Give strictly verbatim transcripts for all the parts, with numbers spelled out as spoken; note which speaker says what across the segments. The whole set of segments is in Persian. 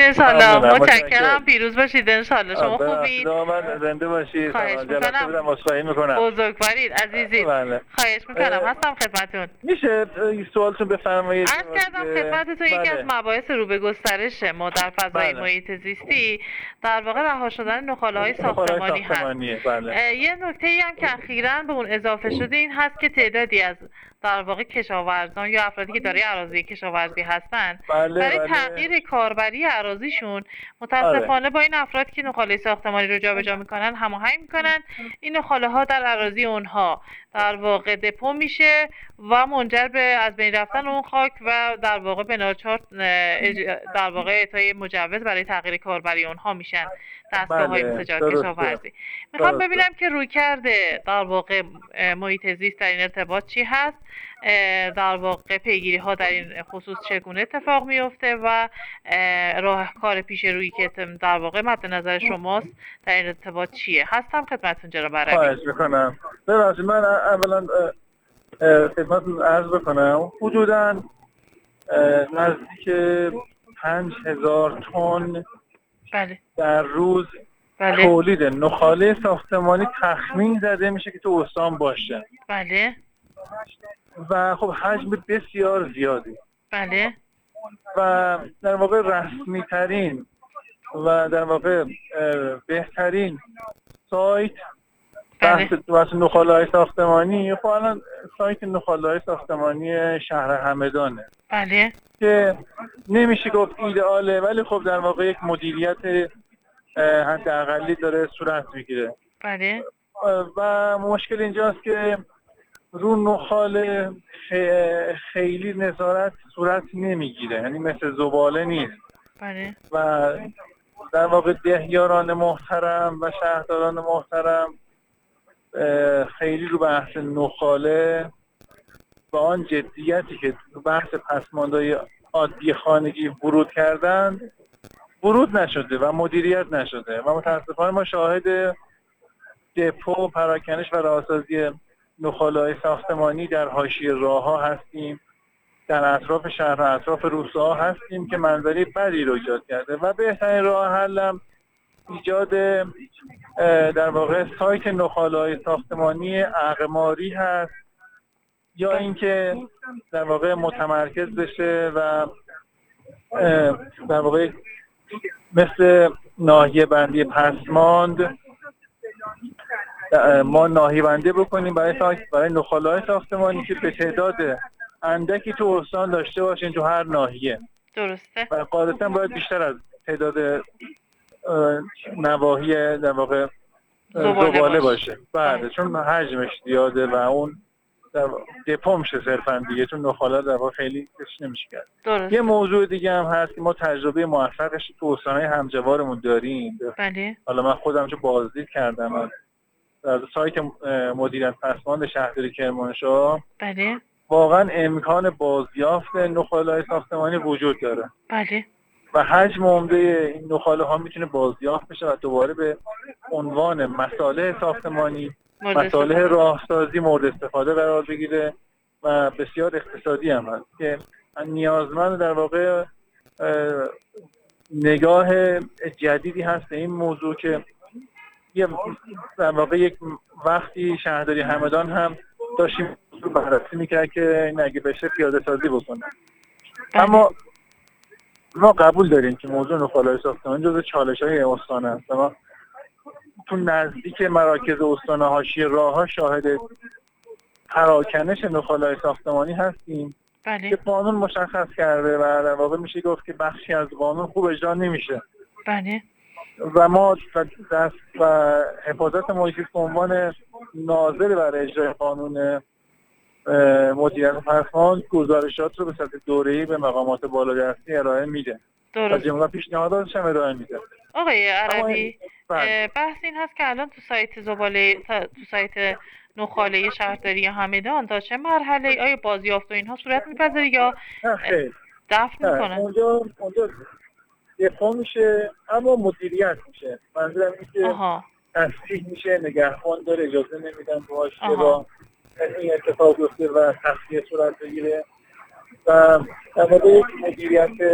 Speaker 1: انشالله. متشکرم. پیروز باشید انشالله. شما خوبید؟
Speaker 2: من زنده باشید.
Speaker 1: خواهش میکنم.
Speaker 2: بودم عذرخواهی میکنم.
Speaker 1: بزرگوارید عزیزید.
Speaker 2: بله.
Speaker 1: خواهش میکنم. هستم خدمتتون.
Speaker 2: میشه سوالتون بفرمایید؟
Speaker 1: عرض کردم خدمتتون یکی از مباحث رو به گسترش ما در فضای
Speaker 2: بله.
Speaker 1: محیط زیستی در واقع رها شدن نخاله‌های ساختمانی هست.
Speaker 2: بله.
Speaker 1: یه نکته‌ای هم که اخیراً به اون اضافه شده این هست که تعدادی از در واقع کشاورزان یا افرادی که دارای اراضی کشاورزی هستن
Speaker 2: بله،
Speaker 1: برای
Speaker 2: بله.
Speaker 1: تغییر کاربری اراضیشون متاسفانه با این افراد که نخاله ساختمانی رو جابجا میکنن هماهنگ میکنن. این نخاله ها در اراضی اونها در واقع دپو میشه و منجر به از بین رفتن اون خاک و در واقع به ناچار در واقع اعطای مجوز برای تغییر کاربری اونها میشن دستگاه‌های
Speaker 2: بله.
Speaker 1: مثل کشاورزی. میخوام ببینم که روی کرده در واقع محیط زیست در این ارتباط چی هست، در واقع پیگیری ها در این خصوص چگونه اتفاق میفته و راهکار پیش روی که در واقع مد نظر شماست در این ارتباط چیه. هستم خدمتتون جناب عربی.
Speaker 2: خواهش میکنم. ببخشید من اولا خدمتتون عرض بکنم حدوداً نزدیک پنج هزار تن
Speaker 1: بله.
Speaker 2: در روز بله. تولید نخاله ساختمانی تخمین زده میشه که تو استان باشه.
Speaker 1: بله.
Speaker 2: و خب حجم بسیار زیادی.
Speaker 1: بله.
Speaker 2: و در واقع رسمی ترین و در واقع بهترین سایت بحث بحث نخاله‌های ساختمانی خب الان سایت نخاله‌های ساختمانی شهر همدانه.
Speaker 1: بله.
Speaker 2: که نمیشه گفت ایدئاله ولی خب در واقع یک مدیریت حداقلی داره صورت میگیره.
Speaker 1: بله.
Speaker 2: و مشکل اینجاست که رو نخاله خیلی نظارت صورت نمیگیره، یعنی مثل زباله نیست.
Speaker 1: بله.
Speaker 2: و در واقع دهیاران محترم و شهرداران محترم خیلی رو بحث نخاله با آن جدیتی که رو بحث پسماندهای عادی خانگی ورود کردن ورود نشده و مدیریت نشده و متاسفانه ما شاهد دپو پراکنش و راهسازی نخاله‌های ساختمانی در حاشیه راه‌ها هستیم، در اطراف شهر و اطراف روستاها هستیم که منظری بدی رو ایجاد کرده و بهترین راه حل هم ایجاد در واقع سایت نخاله‌های ساختمانی اقماری هست یا اینکه در واقع متمرکز بشه و در واقع مثل ناحیه بندی پسماند ما ناحیه بندی بکنیم برای ساخت برای نخاله‌های ساختمانی که به تعداد اندکی تو استان داشته باشین تو هر ناحیه.
Speaker 1: درسته.
Speaker 2: و قاعدتا باید بیشتر از تعداد نواحی در واقع زباله باشه. بله چون حجمش زیاده و اون دپو میشه صرفا دیگه، چون نخاله در واقع خیلی کش نمیشه کرد.
Speaker 1: درسته.
Speaker 2: یه موضوع دیگه هم هست که ما تجربه موفقش تو استان‌های همجوارمون داریم.
Speaker 1: بله.
Speaker 2: حالا من خودم چون بازدید کردم از از سایت مدیریت پسماند شهرداری کرمانشاه.
Speaker 1: بله.
Speaker 2: واقعا امکان بازیافت نخاله‌های ساختمانی وجود داره.
Speaker 1: بله.
Speaker 2: و حجم عمده این نخاله ها میتونه بازیافت بشه و دوباره به عنوان مصالح ساختمانی، مصالح راهسازی مورد استفاده قرار بگیره و بسیار اقتصادی هم هست که نیازمند در واقع نگاه جدیدی هست به این موضوع که یه در واقع یک وقتی شهرداری همدان هم داشتیم بررسی میکرد که این اگه بشه پیاده سازی بکنه. اما ما قبول داریم که موضوع نخاله‌های ساختمانی جزو چالش‌های استان است. ما تو نزدیک مراکز استان حاشیه راه‌ها شاهد پراکنش نخاله‌های ساختمانی هستیم.
Speaker 1: بله.
Speaker 2: که قانون مشخص کرده و در واقع میشه گفت که بخشی از قانون خوب اجرا نمیشه.
Speaker 1: بله.
Speaker 2: و ما دست و حفاظت محیط زیست به عنوان ناظر برای اجرای قانون مدیریت پسماند گزارشات رو به صورت دوره‌ای به مقامات بالادستی ارائه میده.
Speaker 1: درست.
Speaker 2: و جمله پیشنهاداتش هم ارائه میده.
Speaker 1: آقای عربی بحث این هست که الان تو سایت زباله تو سایت نخاله شهرداری همدان تا چه مرحله آیا بازیافت و اینها صورت میپذیره یا دفن میکنن؟
Speaker 2: اونجا اونجا دفاع میشه اما مدیریت میشه. منظورم اینه که تصحیح میشه، نگهبان داره، اجازه نمیدن باهاش با این اتفاق بیفته و تصحیح صورت بگیره و در واقع یک مدیریت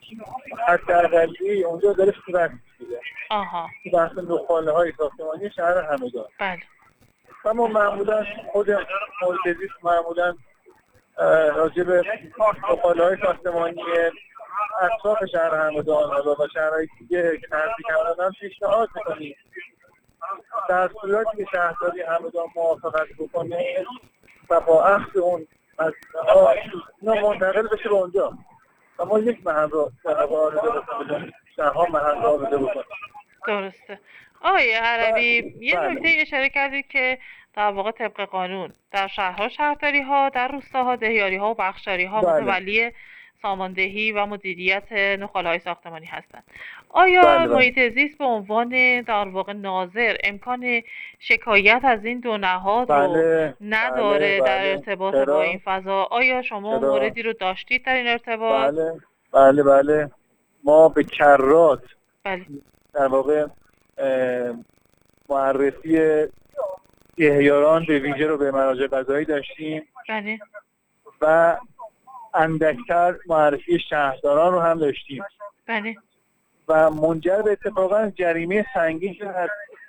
Speaker 2: حداقلی اونجا داره صورت میگیره.
Speaker 1: آها.
Speaker 2: تو بحث نخاله های ساختمانی شهر همدان.
Speaker 1: بله.
Speaker 2: و ما معمولا خود محیط زیست معمولا راجع به نخاله های ساختمانی اطراف شهر همدان و شهرهای دیگه که نزدیک همدان پیشنهاد میکنیم در صورتی که شهرداری همدان موافقت بکنه و با اخذ اون مجموعه ها منتقل بشه به اونجا و ما یک محل رو در واقع آرزه بکنیم، شهرها محل رو آرزه بکنیم.
Speaker 1: درسته. آقای عربی یه نکته اشاره کردید که در واقع طبق قانون در شهرها شهرداری ها، در روستاها دهیاری ها و بخشداری ها متولی ساماندهی و مدیریت نخاله های ساختمانی هستند. آیا بله بله. محیط زیست به عنوان در واقع ناظر امکان شکایت از این دو نهاد بله. رو نداره بله. در بله. ارتباط چرا؟ با این فضا؟ آیا شما چرا؟ موردی رو داشتید در این ارتباط؟
Speaker 2: بله بله بله ما به کرات
Speaker 1: بله.
Speaker 2: در واقع معرفی دهیاران به ویژه رو به مراجع قضایی داشتیم
Speaker 1: بله.
Speaker 2: و اندکتر معرفی شهرداران رو هم داشتیم
Speaker 1: بله.
Speaker 2: و منجر به اتفاقا جریمه سنگین شد از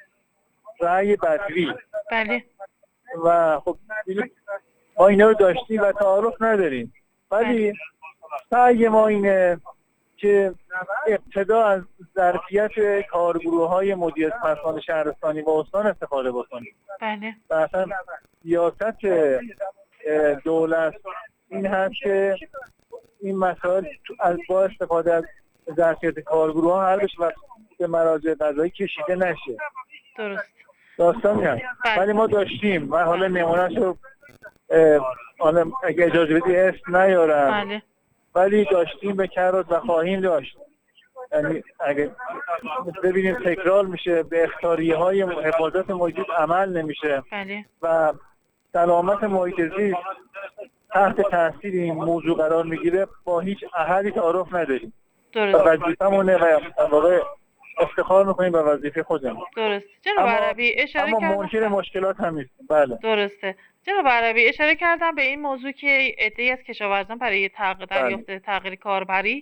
Speaker 2: رأی بدوی
Speaker 1: بله.
Speaker 2: و خب ما اینا رو داشتیم و تعارف نداریم ولی سعی ما اینه که ابتدا از ظرفیت کارگروه‌های مدیریت پسماند شهرستانی و استان استفاده بکنیم.
Speaker 1: بله.
Speaker 2: و اصلا سیاست دولت این هست که این مسائل از با استفاده از ظرفیت کارگروه‌ها حل بشه و به مراجع قضایی کشیده نشه.
Speaker 1: درست.
Speaker 2: داستانی هست. ولی ما داشتیم و حالا نمونه‌شو حالا اگه اجازه بدی اسم نیارم.
Speaker 1: بله.
Speaker 2: ولی داشتیم به کرات و خواهیم داشت. یعنی اگه ببینیم تکرار میشه به اختیاریه های حفاظت محیط عمل نمیشه
Speaker 1: بله.
Speaker 2: و سلامت محیط زیست تحت تاثیر این موضوع قرار میگیره با هیچ احدی تعارف نداریم.
Speaker 1: درست.
Speaker 2: وظیفه‌مونه و واقعا افتخار میکنیم به وظیفه خودمون.
Speaker 1: درست. جناب عربی اشاره کردم
Speaker 2: اما منکر مشکلات هم نیستیم. بله.
Speaker 1: درسته. جناب عربی اشاره کردم به این موضوع که عده‌ای از کشاورزان برای تغییر دریافت تغییر کاربری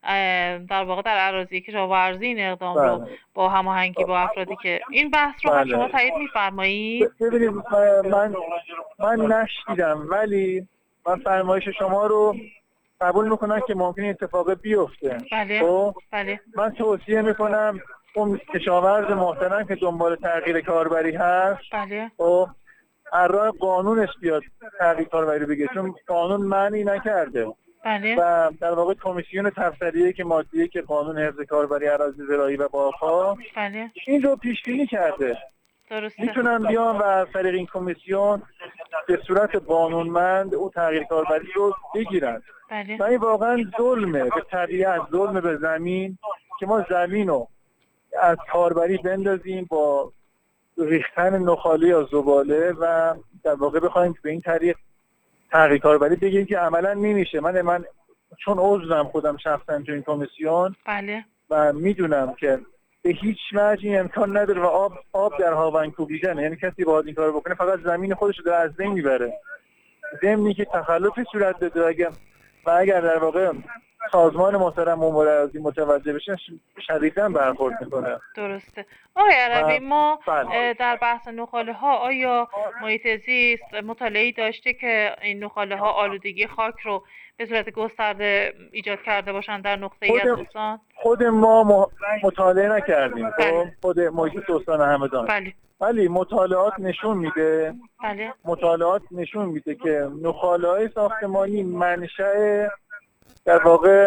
Speaker 1: در واقع در اراضی کشاورزی این اقدام بله. رو با هماهنگی با افرادی که این بحث رو بله. شما تایید می‌فرمایید؟
Speaker 2: ببینید من من نشیدم ولی من فرمایش شما رو قبول میکنم که ممکنه اتفاق بیفته.
Speaker 1: بله.
Speaker 2: خب
Speaker 1: بله.
Speaker 2: من توصیه میکنم اون کشاورز محترم که دنبال تغییر کاربری هست
Speaker 1: بله.
Speaker 2: خب هر راه قانونش بیاد تغییر کاربری بگه چون قانون معنی نکرده.
Speaker 1: بله.
Speaker 2: و در واقع کمیسیون تفسیریه که مادیه که قانون حفظ کاربری اراضی زراعی و باغ‌ها
Speaker 1: بله.
Speaker 2: این رو پیش بینی کرده.
Speaker 1: درسته.
Speaker 2: میتونن بیان و از طریق این کمیسیون به صورت قانونمند او تغییر کاربری رو بگیرن.
Speaker 1: بله.
Speaker 2: و این واقعا ظلمه به طبیعت، ظلمه به زمین که ما زمین رو از کاربری بندازیم با ریختن نخاله یا زباله و در واقع بخوایم به این طریق تغییر کاربری بگیریم که عملا نمیشه. من من چون عضوم خودم شخصا تو این کمیسیون
Speaker 1: بله.
Speaker 2: و میدونم که به هیچ وجه این امکان نداره و آب آب در هاون کوبیدن، یعنی کسی باید این کارو بکنه فقط زمین خودش رو از بین میبره. ضمنی که تخلفی صورت بده اگه و اگر در واقع سازمان محترم امور ارضی متوجه بشه شدیداً برخورد میکنه.
Speaker 1: درسته. آقای عربی ما بله. در بحث نخاله ها آیا محیط زیست مطالعه‌ای داشته که این نخاله ها آلودگی خاک رو به صورت گسترده ایجاد کرده باشن در نقطه‌ای از استان؟
Speaker 2: خود ما مطالعه نکردیم. بله. خود محیط استان همدان.
Speaker 1: بله.
Speaker 2: ولی مطالعات نشون میده
Speaker 1: بله.
Speaker 2: مطالعات نشون میده که نخاله‌های ساختمانی منشأ در واقع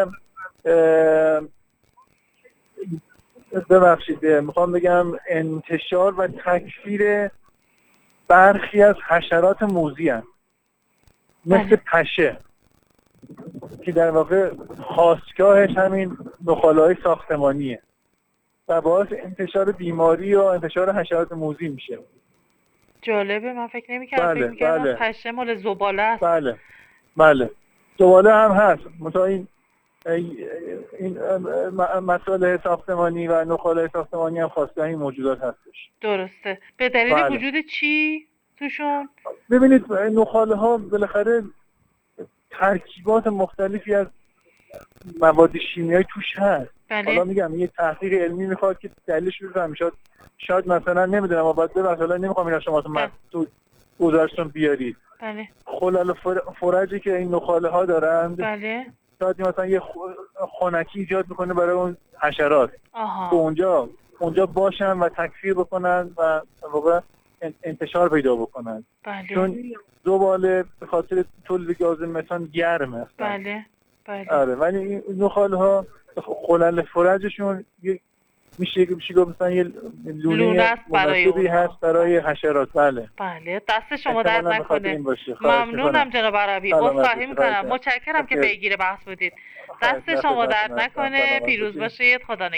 Speaker 2: ببخشید میخوام بگم انتشار و تکثیر برخی از حشرات موذی هستند مثل پشه که در واقع خاستگاهش همین نخاله‌های ساختمانیه و باعث انتشار بیماری و انتشار حشرات موذی میشه.
Speaker 1: جالبه، من فکر نمی‌کردم
Speaker 2: بله،
Speaker 1: فکر می‌کردم
Speaker 2: بله.
Speaker 1: پشه مال زباله است.
Speaker 2: بله بله زباله هم هست مثلا این این مسائل ساختمانی و نخاله ساختمانی هم خواسته این موجودات هستش.
Speaker 1: درسته. به دلیل بله. وجود چی توشون؟
Speaker 2: ببینید نخاله ها بالاخره ترکیبات مختلفی از مواد شیمیایی توش هست.
Speaker 1: بله.
Speaker 2: حالا میگم یه تحقیق علمی میخواد که دلیلش رو بفهمیم. شاید شاید مثلا نمیدونم اما بعد حالا نمیخوام اینا شما
Speaker 1: بله.
Speaker 2: تو گزارشتون بیارید.
Speaker 1: بله.
Speaker 2: خلل فرجی که این نخاله ها دارند.
Speaker 1: بله.
Speaker 2: شاید مثلا یه خنکی ایجاد میکنه برای اون حشرات.
Speaker 1: آها.
Speaker 2: که اونجا اونجا باشن و تکثیر بکنن و واقعا انتشار پیدا بکنن.
Speaker 1: بله.
Speaker 2: چون زباله به خاطر تولید گاز متان گرمه.
Speaker 1: بله. بله.
Speaker 2: آره ولی این نخاله ها خلل فرجشون میشه میشه گفت مثلا یه لونه مناسبی هست برای حشرات. بله
Speaker 1: بله دست شما درد نکنه. ممنونم
Speaker 2: کنم.
Speaker 1: جناب عربی. عذرخواهی میکنم. متشکرم که پیگیر بحث بودید. دست شما درد نکنه. پیروز باشید. خدا